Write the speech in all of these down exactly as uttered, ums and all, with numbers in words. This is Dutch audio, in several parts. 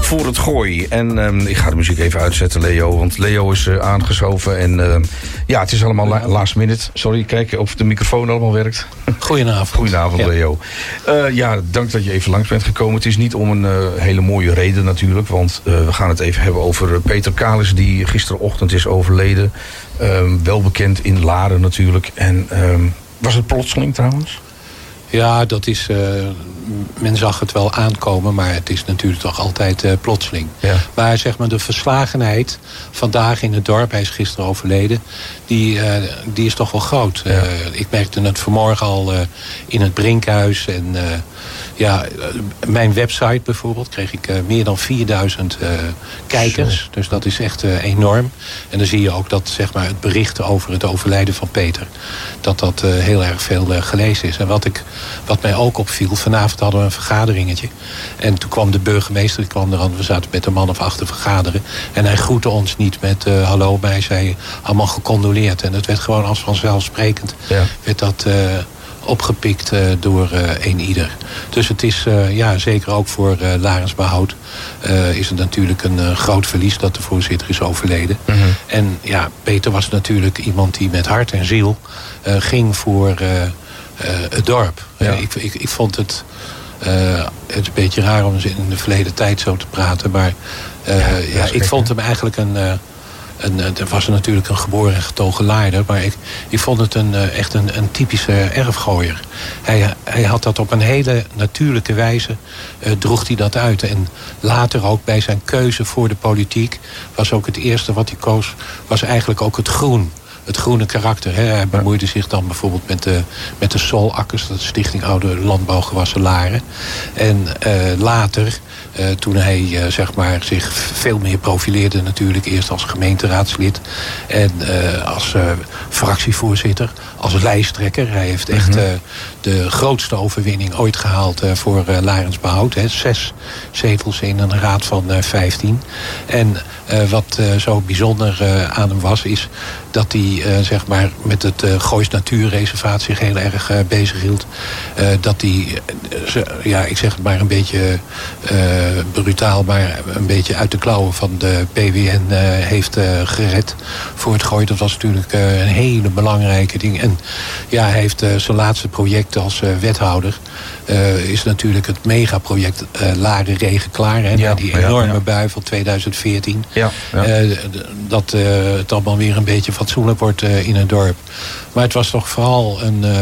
voor het Gooi. En um, ik ga de muziek even uitzetten, Leo. Want Leo is uh, aangeschoven. En uh, ja, het is allemaal la- last minute. Sorry, kijk of de microfoon allemaal werkt. Goedenavond. Goedenavond, ja. Leo. Uh, ja, dank dat je even langs bent gekomen. Het is niet om een uh, hele mooie reden natuurlijk. Want uh, we gaan het even hebben over uh, Peter Kalis, die gisterochtend is overleden. Um, wel bekend in Laren natuurlijk. En um, was het plotseling trouwens? Ja, dat is... Uh, men zag het wel aankomen, maar het is natuurlijk toch altijd uh, plotseling. Ja. Maar zeg maar de verslagenheid vandaag in het dorp, hij is gisteren overleden, die, uh, die is toch wel groot. Ja. Uh, ik merkte het vanmorgen al uh, in het Brinkhuis. En uh, ja, uh, mijn website bijvoorbeeld kreeg ik uh, meer dan vierduizend uh, kijkers. Zo. Dus dat is echt uh, enorm. En dan zie je ook dat zeg maar, het bericht over het overlijden van Peter, dat dat uh, heel erg veel uh, gelezen is. En wat, ik, wat mij ook opviel, vanavond hadden we een vergaderingetje. En toen kwam de burgemeester, die kwam er aan, we zaten met een man of acht te vergaderen. En hij groette ons niet met uh, hallo, maar hij zei allemaal gecondoleerd. En het werd gewoon als vanzelfsprekend, ja. werd dat uh, opgepikt uh, door uh, een ieder. Dus het is, uh, ja, zeker ook voor uh, Larensbehoud uh, is het natuurlijk een uh, groot verlies dat de voorzitter is overleden. Mm-hmm. En ja, Peter was natuurlijk iemand die met hart en ziel uh, ging voor uh, uh, het dorp. Ja. Uh, ik, ik, ik vond het... Uh, het is een beetje raar om in de verleden tijd zo te praten. Maar uh, ja, ja, ik vond hem eigenlijk een... Uh, een er was natuurlijk een geboren en getogen Laarder. Maar ik, ik vond het een, uh, echt een, een typische erfgooier. Hij, hij had dat op een hele natuurlijke wijze. Uh, droeg hij dat uit. En later ook bij zijn keuze voor de politiek was ook het eerste wat hij koos, was eigenlijk ook het groen. Het groene karakter. Hè. Hij bemoeide zich dan bijvoorbeeld met de, met de Solakkers, dat is de Stichting Oude Landbouwgewassen Laren. En uh, later, uh, toen hij uh, zeg maar, zich veel meer profileerde natuurlijk, eerst als gemeenteraadslid en uh, als uh, fractievoorzitter, als lijsttrekker. Hij heeft echt uh, de grootste overwinning ooit gehaald uh, voor uh, Larensbehoud. Hè. Zes zetels in een raad van uh, vijftien. En uh, wat uh, zo bijzonder uh, aan hem was, is dat hij uh, zeg maar met het uh, Goois Natuurreservaat zich heel erg uh, bezig hield. Uh, dat hij, uh, ja, ik zeg het maar een beetje uh, brutaal, maar een beetje uit de klauwen van de P W N uh, heeft uh, gered voor het Gooi. Dat was natuurlijk uh, een hele belangrijke ding. En ja, hij heeft uh, zijn laatste project als uh, wethouder. Uh, is natuurlijk het megaproject uh, Laren Regen Klaar. Hè, ja, die enorme ja, ja. bui van tweeduizend veertien. Ja, ja. Uh, dat uh, het allemaal weer een beetje fatsoenlijk wordt uh, in het dorp. Maar het was toch vooral een... Uh,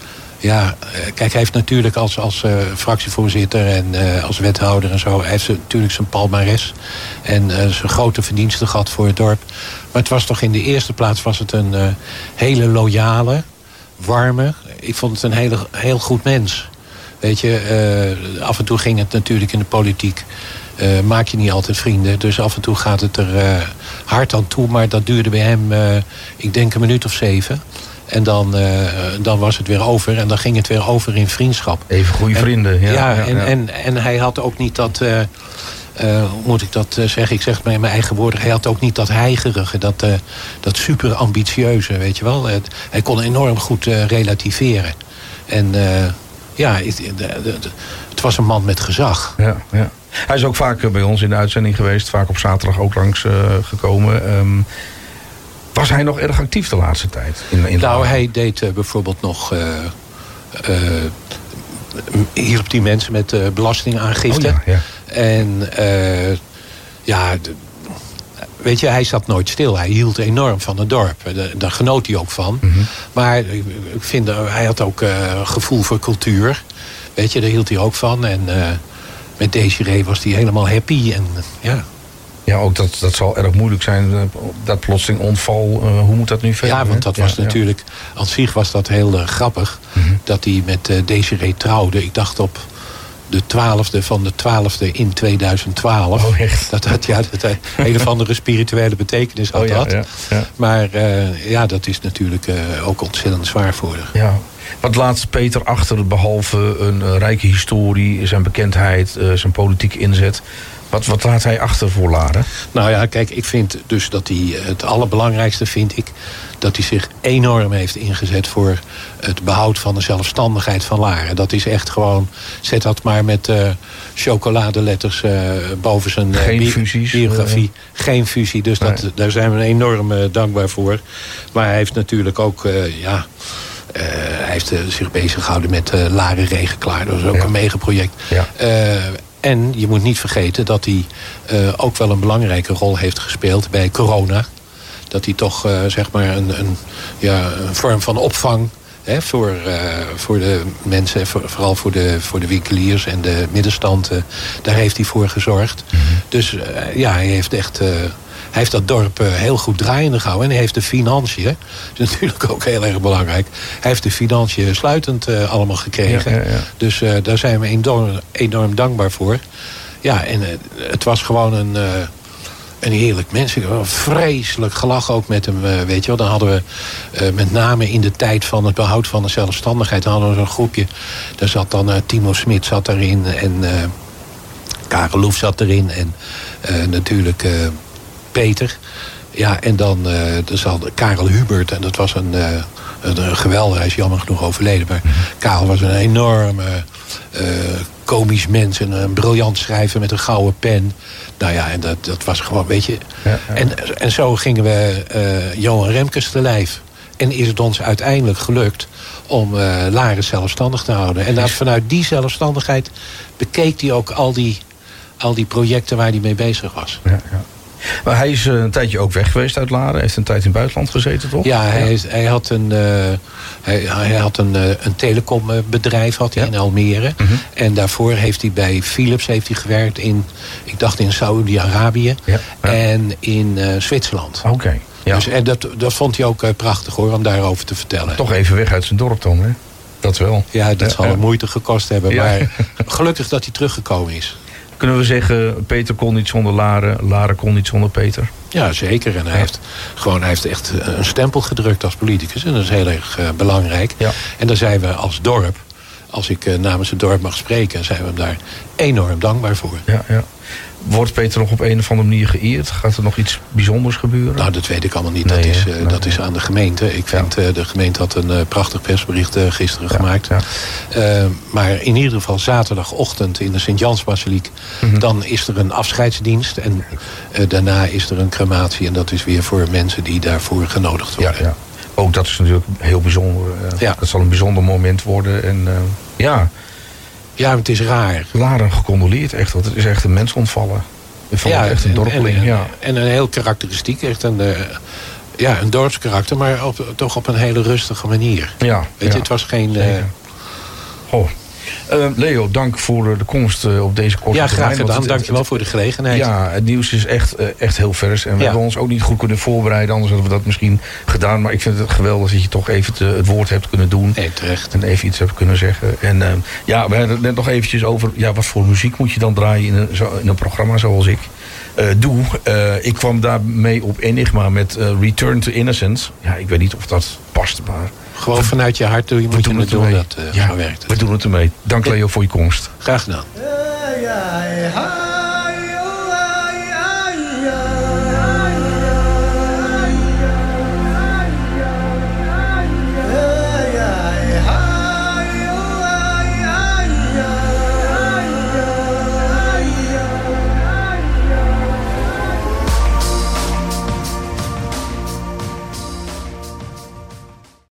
ja, kijk, hij heeft natuurlijk als, als uh, fractievoorzitter en uh, als wethouder en zo, hij heeft natuurlijk zijn palmares en uh, zijn grote verdiensten gehad voor het dorp. Maar het was toch in de eerste plaats was het een uh, hele loyale, warme, ik vond het een hele, heel goed mens. Weet je, uh, af en toe ging het natuurlijk in de politiek. Uh, maak je niet altijd vrienden. Dus af en toe gaat het er uh, hard aan toe. Maar dat duurde bij hem, uh, ik denk een minuut of zeven. En dan, uh, dan was het weer over. En dan ging het weer over in vriendschap. Even goede en, vrienden. Ja, ja, ja, en, ja. En, en hij had ook niet dat... Uh, Uh, hoe moet ik dat uh, zeggen? Ik zeg het maar in mijn eigen woorden. Hij had ook niet dat heigerige, dat, uh, dat super ambitieuze, weet je wel. Het, hij kon enorm goed uh, relativeren. En uh, ja, het, de, de, de, het was een man met gezag. Ja, ja. Hij is ook vaak uh, bij ons in de uitzending geweest. Vaak op zaterdag ook langs uh, gekomen. Um, was hij nog erg actief de laatste tijd? In, in nou, hij deed uh, bijvoorbeeld nog... Uh, uh, hielp die mensen met uh, belastingaangifte. Oh, ja, ja. En uh, ja, de, weet je, hij zat nooit stil. Hij hield enorm van het dorp. De, daar genoot hij ook van. Mm-hmm. Maar ik vind, hij had ook uh, gevoel voor cultuur. Weet je, daar hield hij ook van. En uh, met Desiree was hij helemaal happy. En ja... Ja, ook dat, dat zal erg moeilijk zijn, dat plotseling onval. Uh, hoe moet dat nu verder? Ja, want dat was ja, natuurlijk... Ja. Aan zich was dat heel uh, grappig. Mm-hmm. Dat hij met uh, Desiree trouwde. Ik dacht op de twaalfde van de twaalfde in tweeduizend twaalf. Oh, echt? Dat had, ja, dat een of andere spirituele betekenis had oh, ja, dat. Ja, ja. Maar uh, ja, dat is natuurlijk uh, ook ontzettend zwaar voor haar. Ja. Wat laat Peter achter, behalve een uh, rijke historie, zijn bekendheid, uh, zijn politieke inzet? Wat, wat laat hij achter voor Laren? Nou ja, kijk, ik vind dus dat hij, het allerbelangrijkste vind ik, dat hij zich enorm heeft ingezet voor het behoud van de zelfstandigheid van Laren. Dat is echt gewoon, zet dat maar met uh, chocoladeletters uh, boven zijn uh, Geen bi- fusies, biografie. Uh, Geen fusie, dus nee. dat, daar zijn we enorm uh, dankbaar voor. Maar hij heeft natuurlijk ook, uh, ja... Uh, hij heeft uh, zich bezig gehouden met uh, Laren Regenklaar. Dat is ook ja. een megaproject. Ja. Uh, en je moet niet vergeten dat hij uh, ook wel een belangrijke rol heeft gespeeld bij corona. Dat hij toch uh, zeg maar een, een, ja, een vorm van opvang hè, voor, uh, voor de mensen, voor, vooral voor de, voor de winkeliers en de middenstand, uh, daar heeft hij voor gezorgd. Mm-hmm. Dus uh, ja, hij heeft echt... Uh, Hij heeft dat dorp heel goed draaiende gehouden. En hij heeft de financiën, dat is natuurlijk ook heel erg belangrijk. Hij heeft de financiën sluitend uh, allemaal gekregen. Ja, ja, ja. Dus uh, daar zijn we enorm, enorm dankbaar voor. Ja, en uh, het was gewoon een, uh, een heerlijk mens. Ik had vreselijk gelach ook met hem, uh, weet je wel. Dan hadden we uh, met name in de tijd van het behoud van de zelfstandigheid... dan hadden we zo'n groepje. Daar zat dan uh, Timo Smit zat daarin. En uh, Karel Loef zat erin. En uh, natuurlijk... Uh, Peter. Ja, en dan uh, er zat Karel Hubert. En dat was een, uh, een, een geweldig. Hij is jammer genoeg overleden. Maar mm-hmm. Karel was een enorme uh, komisch mens. En een briljant schrijver met een gouden pen. Nou ja, en dat, dat was gewoon, weet je... Ja, ja. En, en zo gingen we uh, Johan Remkes te lijf. En is het ons uiteindelijk gelukt om uh, Laren zelfstandig te houden. En dat, vanuit die zelfstandigheid bekeek hij ook al die, al die projecten waar hij mee bezig was. Ja, ja. Maar hij is een tijdje ook weg geweest uit Laren. Hij heeft een tijd in het buitenland gezeten, toch? Ja, hij, is, hij had een, uh, hij, hij had een, uh, een telecombedrijf had hij ja. in Almere. Mm-hmm. En daarvoor heeft hij bij Philips heeft hij gewerkt in, ik dacht in Saoedi-Arabië ja. Ja. en in uh, Zwitserland. Oké. Okay. Ja. Dus, en dat, dat vond hij ook uh, prachtig hoor, om daarover te vertellen. Toch even weg uit zijn dorp dan, hè? Dat wel. Ja, dat ja, zal ja. moeite gekost hebben. Ja. Maar gelukkig dat hij teruggekomen is. Kunnen we zeggen, Peter kon niet zonder Laren, Laren kon niet zonder Peter? Ja, zeker. En hij, ja. heeft, gewoon, hij heeft echt een stempel gedrukt als politicus. En dat is heel erg uh, belangrijk. Ja. En daar zijn we als dorp, als ik uh, namens het dorp mag spreken... zijn we hem daar enorm dankbaar voor. Ja, ja. Wordt Peter nog op een of andere manier geëerd? Gaat er nog iets bijzonders gebeuren? Nou, dat weet ik allemaal niet. Nee, dat is, uh, nee, dat nee. is aan de gemeente. Ik vind, ja. uh, de gemeente had een uh, prachtig persbericht uh, gisteren ja, gemaakt. Ja. Uh, maar in ieder geval zaterdagochtend in de Sint-Jansbasiliek... Mm-hmm. dan is er een afscheidsdienst. En uh, daarna is er een crematie. En dat is weer voor mensen die daarvoor genodigd worden. Ja, ja. Ook dat is natuurlijk heel bijzonder. Uh, ja. Dat zal een bijzonder moment worden. En uh, ja... Ja, het is raar. Laren gecondoleerd, echt. Want het is echt een mens ontvallen. Ik vond ja, het echt een dorpeling. En, ja. en een heel karakteristiek. Echt een, uh, ja, een dorpskarakter, maar op, toch op een hele rustige manier. Ja, Weet ja. je, het was geen... Uh... Oh. Uh, Leo, dank voor de komst uh, op deze korte Ja, graag termijn, gedaan. Het, dank je wel voor de gelegenheid. Ja, het nieuws is echt, uh, echt heel vers. En we ja. hebben ons ook niet goed kunnen voorbereiden. Anders hadden we dat misschien gedaan. Maar ik vind het geweldig dat je toch even te, het woord hebt kunnen doen. Nee, terecht. En even iets hebt kunnen zeggen. En uh, ja, we hadden het net nog eventjes over... Ja, wat voor muziek moet je dan draaien in een, zo, in een programma zoals ik uh, doe. Uh, ik kwam daarmee op Enigma met uh, Return to Innocence. Ja, ik weet niet of dat past, maar... Gewoon vanuit je hart doe je moet je het doen. Dat uh, ja, zo werkt het. We doen het ermee. Dank Leo voor je komst. Graag gedaan.